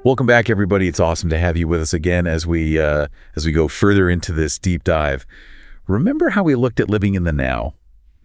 Welcome back, everybody. It's awesome to have you with us again as we go further into this deep dive. Remember how we looked at living in the now,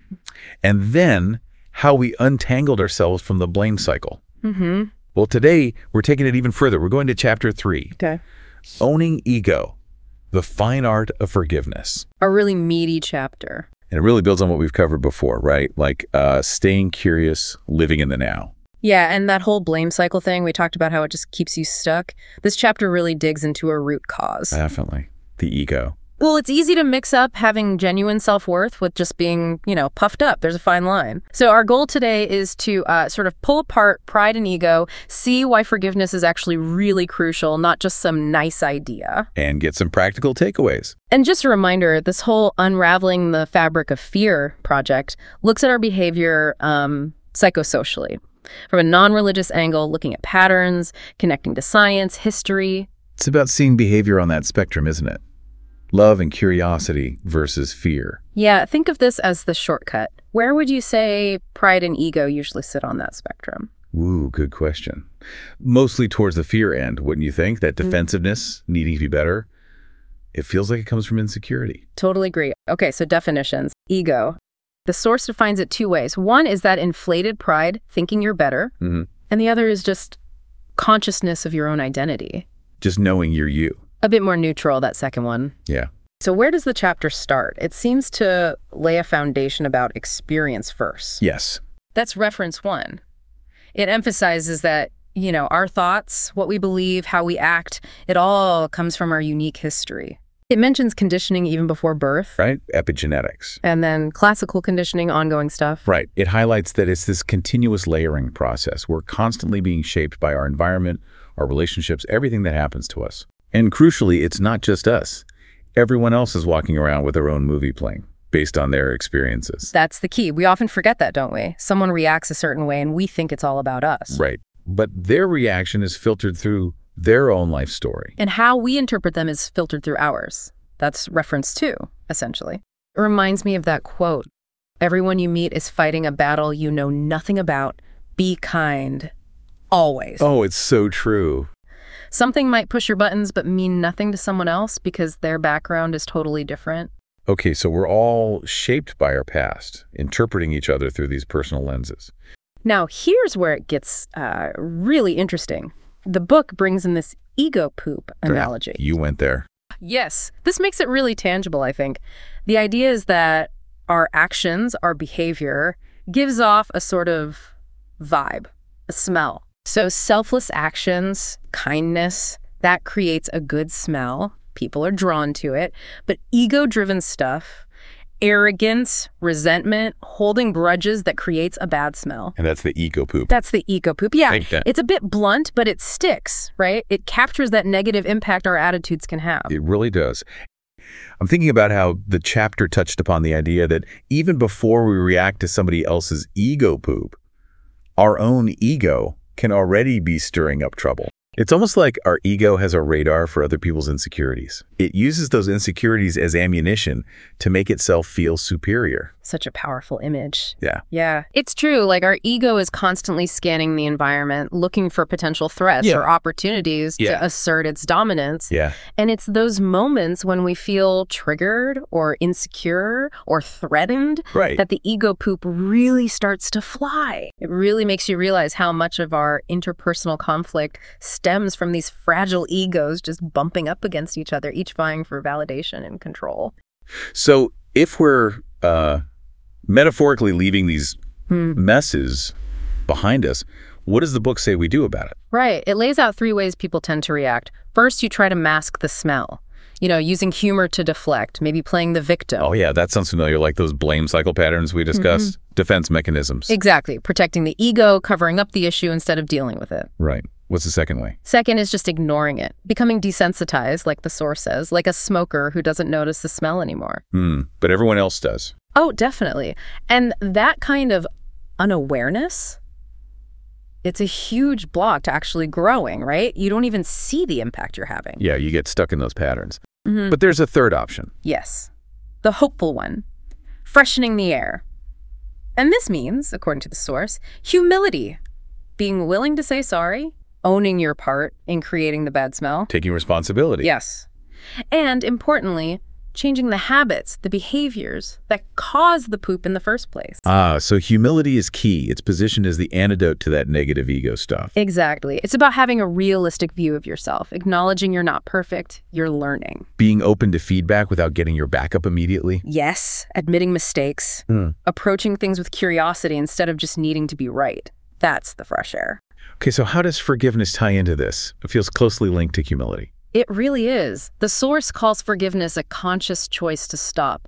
and then how we untangled ourselves from the blame cycle? Mm-hmm. Well, today we're taking it even further. We're going to chapter 3. Okay. Owning ego, the fine art of forgiveness. A really meaty chapter. And it really builds on what we've covered before, right? Like staying curious, living in the now. Yeah, and that whole blame cycle thing, we talked about how it just keeps you stuck. This chapter really digs into a root cause. Definitely. The ego. Well, it's easy to mix up having genuine self-worth with just being, puffed up. There's a fine line. So our goal today is to sort of pull apart pride and ego, see why forgiveness is actually really crucial, not just some nice idea. And get some practical takeaways. And just a reminder, this whole Unraveling the Fabric of Fear project looks at our behavior psychosocially, from a non-religious angle, looking at patterns, connecting to science, history. It's about seeing behavior on that spectrum, isn't it? Love and curiosity versus fear. Yeah, think of this as the shortcut. Where would you say pride and ego usually sit on that spectrum? Ooh, good question. Mostly towards the fear end, wouldn't you think? That defensiveness, needing to be better, it feels like it comes from insecurity. Totally agree. Okay, so definitions. Ego. The source defines it two ways. One is that inflated pride, thinking you're better. Mm-hmm. And the other is just consciousness of your own identity. Just knowing you're you. A bit more neutral, that second one. Yeah. So where does the chapter start? It seems to lay a foundation about experience first. Yes. That's reference 1. It emphasizes that, our thoughts, what we believe, how we act, it all comes from our unique history. It mentions conditioning even before birth. Right? Epigenetics. And then classical conditioning, ongoing stuff. Right. It highlights that it's this continuous layering process. We're constantly being shaped by our environment, our relationships, everything that happens to us. And crucially, it's not just us. Everyone else is walking around with their own movie playing based on their experiences. That's the key. We often forget that, don't we? Someone reacts a certain way and we think it's all about us. Right. But their reaction is filtered through their own life story. And how we interpret them is filtered through ours. That's reference 2, essentially. It reminds me of that quote. Everyone you meet is fighting a battle you know nothing about. Be kind. Always. Oh, it's so true. Something might push your buttons but mean nothing to someone else because their background is totally different. Okay, so we're all shaped by our past, interpreting each other through these personal lenses. Now, here's where it gets really interesting. The book brings in this ego poop analogy. You went there. Yes, this makes it really tangible, I think. The idea is that our actions, our behavior, gives off a sort of vibe, a smell. So selfless actions, kindness, that creates a good smell. People are drawn to it. But ego-driven stuff, arrogance, resentment, holding grudges, that creates a bad smell. And that's the ego poop. That's the ego poop. Yeah, Like that. it's a bit blunt, but it sticks, right? It captures that negative impact our attitudes can have. It really does. I'm thinking about how the chapter touched upon the idea that even before we react to somebody else's ego poop, our own ego can already be stirring up trouble. It's almost like our ego has a radar for other people's insecurities. It uses those insecurities as ammunition to make itself feel superior. Such a powerful image. Yeah. Yeah. It's true. Like, our ego is constantly scanning the environment, looking for potential threats or opportunities to assert its dominance. Yeah. And it's those moments when we feel triggered or insecure or threatened that the ego poop really starts to fly. It really makes you realize how much of our interpersonal conflict stems from these fragile egos just bumping up against each other, each vying for validation and control. So if we're metaphorically leaving these messes behind us, what does the book say we do about it? Right. It lays out 3 ways people tend to react. First, you try to mask the smell. Using humor to deflect, maybe playing the victim. Oh, yeah, that sounds familiar, like those blame cycle patterns we discussed. Defense mechanisms. Exactly. Protecting the ego, covering up the issue instead of dealing with it. Right. What's the second way? Second is just ignoring it, becoming desensitized, like the source says, like a smoker who doesn't notice the smell anymore. But everyone else does. Oh, definitely. And that kind of unawareness, it's a huge block to actually growing, right? You don't even see the impact you're having. Yeah, you get stuck in those patterns. But there's a third option. Yes. The hopeful one. Freshening the air. And this means, according to the source, humility. Being willing to say sorry, owning your part in creating the bad smell. Taking responsibility. Yes. And importantly, changing the habits, the behaviors that cause the poop in the first place. So humility is key. It's positioned as the antidote to that negative ego stuff. Exactly. It's about having a realistic view of yourself, acknowledging you're not perfect, you're learning. Being open to feedback without getting your back up immediately. Yes, admitting mistakes, approaching things with curiosity instead of just needing to be right. That's the fresh air. Okay, so how does forgiveness tie into this? It feels closely linked to humility. It really is. The source calls forgiveness a conscious choice to stop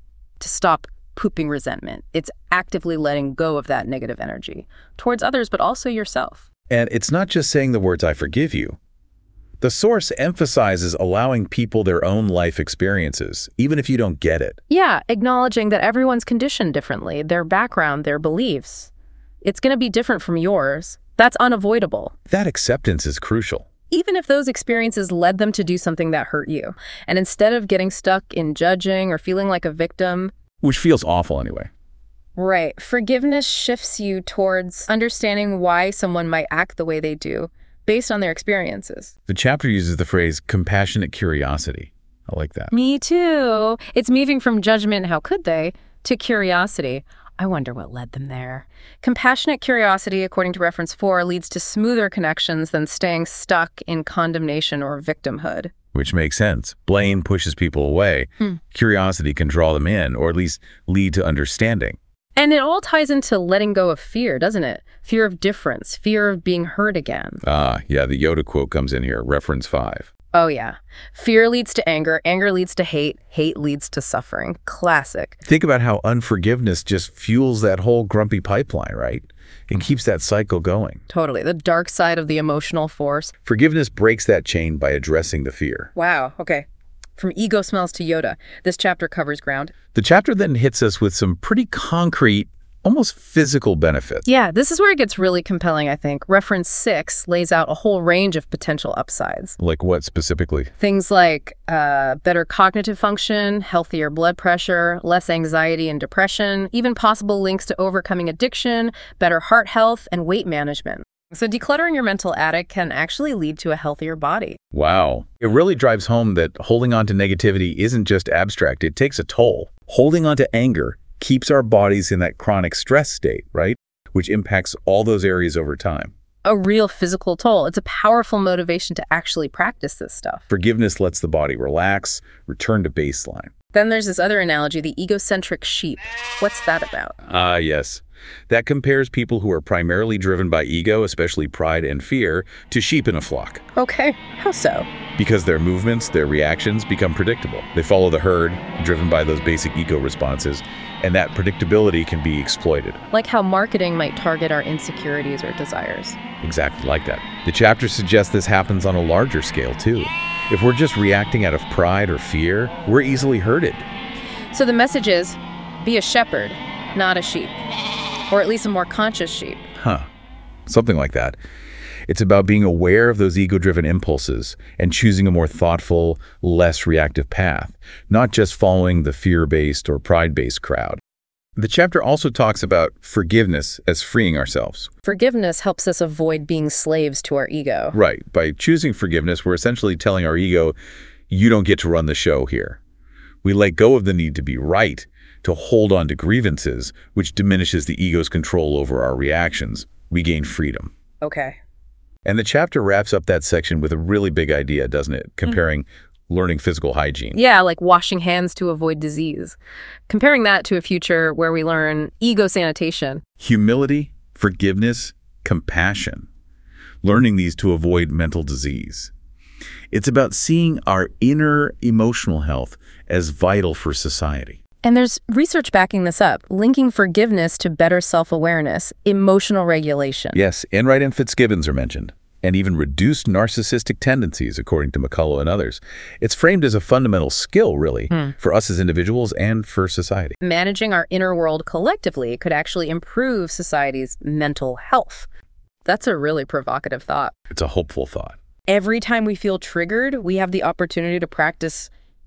pooping resentment. It's actively letting go of that negative energy towards others, but also yourself. And it's not just saying the words, I forgive you. The source emphasizes allowing people their own life experiences, even if you don't get it. Yeah, acknowledging that everyone's conditioned differently, their background, their beliefs. It's going to be different from yours. That's unavoidable. That acceptance is crucial. Even if those experiences led them to do something that hurt you. And instead of getting stuck in judging or feeling like a victim. Which feels awful anyway. Right. Forgiveness shifts you towards understanding why someone might act the way they do based on their experiences. The chapter uses the phrase compassionate curiosity. I like that. Me too. It's moving from judgment, how could they, to curiosity. I wonder what led them there. Compassionate curiosity, according to reference 4, leads to smoother connections than staying stuck in condemnation or victimhood. Which makes sense. Blame pushes people away. Curiosity can draw them in, or at least lead to understanding. And it all ties into letting go of fear, doesn't it? Fear of difference, fear of being hurt again. Yeah, the Yoda quote comes in here, reference 5. Oh, yeah. Fear leads to anger, anger leads to hate, hate leads to suffering. Classic. Think about how unforgiveness just fuels that whole grumpy pipeline, right? It keeps that cycle going. Totally. The dark side of the emotional force. Forgiveness breaks that chain by addressing the fear. Wow. Okay. From ego smells to Yoda, this chapter covers ground. The chapter then hits us with some pretty concrete, almost physical benefits. Yeah, this is where it gets really compelling, I think. Reference 6 lays out a whole range of potential upsides. Like what specifically? Things like better cognitive function, healthier blood pressure, less anxiety and depression, even possible links to overcoming addiction, better heart health, and weight management. So decluttering your mental attic can actually lead to a healthier body. Wow. It really drives home that holding on to negativity isn't just abstract, it takes a toll. Holding on to anger keeps our bodies in that chronic stress state, right? Which impacts all those areas over time. A real physical toll. It's a powerful motivation to actually practice this stuff. Forgiveness lets the body relax, return to baseline. Then there's this other analogy, the egocentric sheep. What's that about? Yes. That compares people who are primarily driven by ego, especially pride and fear, to sheep in a flock. Okay, how so? Because their movements, their reactions become predictable. They follow the herd, driven by those basic ego responses, and that predictability can be exploited. Like how marketing might target our insecurities or desires. Exactly like that. The chapter suggests this happens on a larger scale, too. If we're just reacting out of pride or fear, we're easily herded. So the message is, be a shepherd, not a sheep. Or at least a more conscious sheep. Something like that. It's about being aware of those ego-driven impulses and choosing a more thoughtful, less reactive path, not just following the fear-based or pride-based crowd. The chapter also talks about forgiveness as freeing ourselves. Forgiveness helps us avoid being slaves to our ego. Right. By choosing forgiveness, we're essentially telling our ego, you don't get to run the show here. We let go of the need to be right, to hold on to grievances, which diminishes the ego's control over our reactions. We gain freedom. Okay. And the chapter wraps up that section with a really big idea, doesn't it? Comparing learning physical hygiene. Yeah, like washing hands to avoid disease. Comparing that to a future where we learn ego sanitation. Humility, forgiveness, compassion. Learning these to avoid mental disease. It's about seeing our inner emotional health as vital for society. And there's research backing this up, linking forgiveness to better self-awareness, emotional regulation. Yes, Enright and Fitzgibbons are mentioned, and even reduced narcissistic tendencies, according to McCullough and others. It's framed as a fundamental skill, really, for us as individuals and for society. Managing our inner world collectively could actually improve society's mental health. That's a really provocative thought. It's a hopeful thought. Every time we feel triggered, we have the opportunity to practice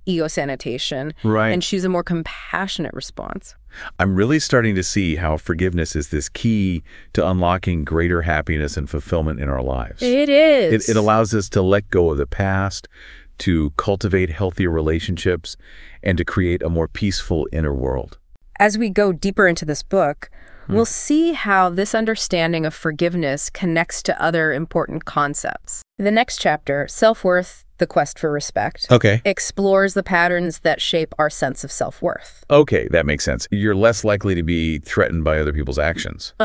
ego sanitation Right. and choose a more compassionate response. I'm really starting to see how forgiveness is this key to unlocking greater happiness and fulfillment in our lives. It is. It allows us to let go of the past, to cultivate healthier relationships, and to create a more peaceful inner world. As we go deeper into this book, we'll see how this understanding of forgiveness connects to other important concepts. The next chapter, Self-Worth, The Quest for Respect, Okay. explores the patterns that shape our sense of self-worth. Okay, that makes sense. You're less likely to be threatened by other people's actions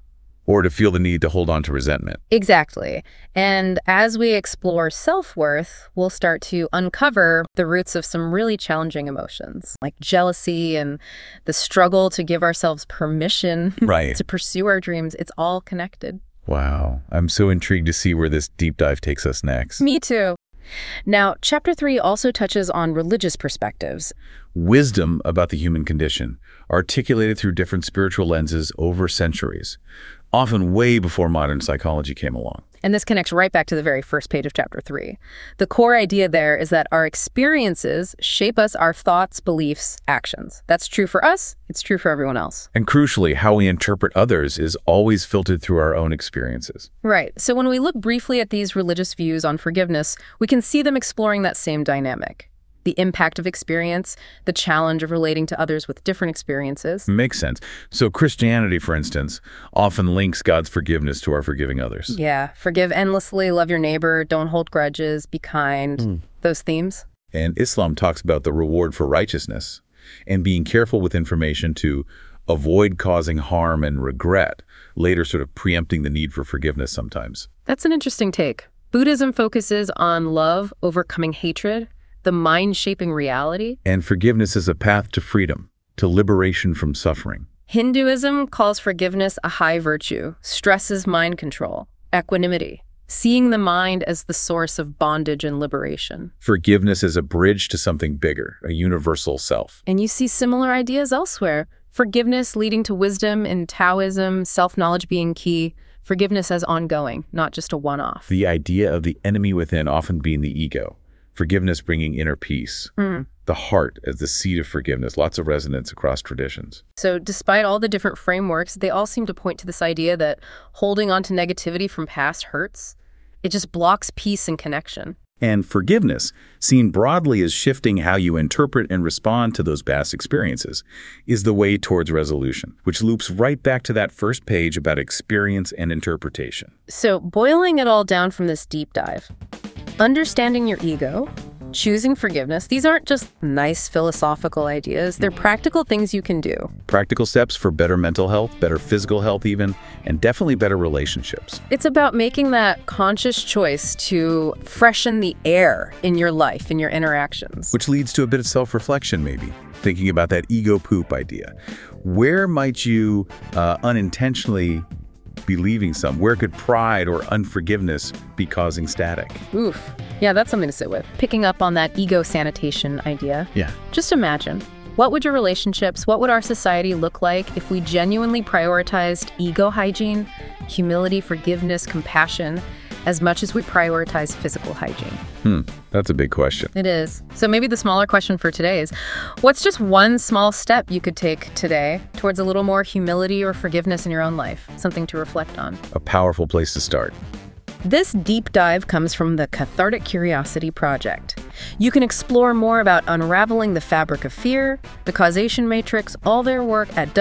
or to feel the need to hold on to resentment. Exactly. And as we explore self-worth, we'll start to uncover the roots of some really challenging emotions, like jealousy and the struggle to give ourselves permission Right. to pursue our dreams. It's all connected. Wow. I'm so intrigued to see where this deep dive takes us next. Me too. Now, Chapter 3 also touches on religious perspectives. Wisdom about the human condition, articulated through different spiritual lenses over centuries, often way before modern psychology came along. And this connects right back to the very first page of Chapter 3. The core idea there is that our experiences shape us, our thoughts, beliefs, actions. That's true for us. It's true for everyone else. And crucially, how we interpret others is always filtered through our own experiences. Right. So when we look briefly at these religious views on forgiveness, we can see them exploring that same dynamic. The impact of experience, the challenge of relating to others with different experiences. Makes sense. So Christianity, for instance, often links God's forgiveness to our forgiving others. Yeah. Forgive endlessly, love your neighbor, don't hold grudges, be kind. Those themes. And Islam talks about the reward for righteousness and being careful with information to avoid causing harm and regret, later sort of preempting the need for forgiveness sometimes. That's an interesting take. Buddhism focuses on love overcoming hatred, the mind-shaping reality. And forgiveness is a path to freedom, to liberation from suffering. Hinduism calls forgiveness a high virtue, stresses mind control, equanimity, seeing the mind as the source of bondage and liberation. Forgiveness is a bridge to something bigger, a universal self. And you see similar ideas elsewhere. Forgiveness leading to wisdom in Taoism, self-knowledge being key, forgiveness as ongoing, not just a one-off. The idea of the enemy within often being the ego. Forgiveness bringing inner peace. The heart as the seat of forgiveness. Lots of resonance across traditions. So despite all the different frameworks, they all seem to point to this idea that holding on to negativity from past hurts. It just blocks peace and connection. And forgiveness, seen broadly as shifting how you interpret and respond to those past experiences, is the way towards resolution, which loops right back to that first page about experience and interpretation. So boiling it all down from this deep dive, understanding your ego, choosing forgiveness, these aren't just nice philosophical ideas. They're practical things you can do. Practical steps for better mental health, better physical health even, and definitely better relationships. It's about making that conscious choice to freshen the air in your life, in your interactions. Which leads to a bit of self-reflection maybe, thinking about that ego poop idea. Where might you unintentionally be leaving some? Where could pride or unforgiveness be causing static? Oof. Yeah, that's something to sit with. Picking up on that ego sanitation idea. Yeah. Just imagine, what would your relationships, what would our society look like if we genuinely prioritized ego hygiene, humility, forgiveness, compassion, as much as we prioritize physical hygiene? That's a big question. It is. So maybe the smaller question for today is, what's just one small step you could take today towards a little more humility or forgiveness in your own life? Something to reflect on. A powerful place to start. This deep dive comes from the Cathartic Curiosity Project. You can explore more about unraveling the fabric of fear, the causation matrix, all their work at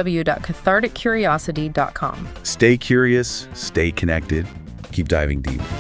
www.catharticcuriosity.com. Stay curious, stay connected, keep diving deep.